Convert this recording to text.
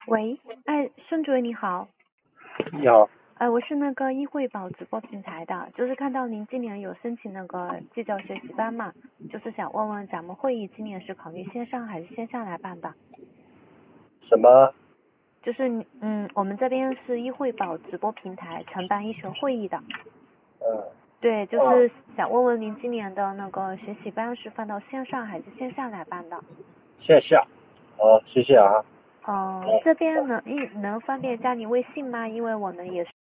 喂，哎，孙主任你好， 你好。 我是那个易汇宝直播平台的，就是看到您今年有申请那个技教学习班嘛，就是想问问咱们会议今年是考虑线上还是线下来办的？ 什么？ 就是我们这边是易汇宝直播平台承办医学会议的， 嗯。 对，就是想问问您今年的那个学习班是放到线上还是线下来办的？ 线下。好，谢谢啊。 这边能方便加你微信吗？因为我们也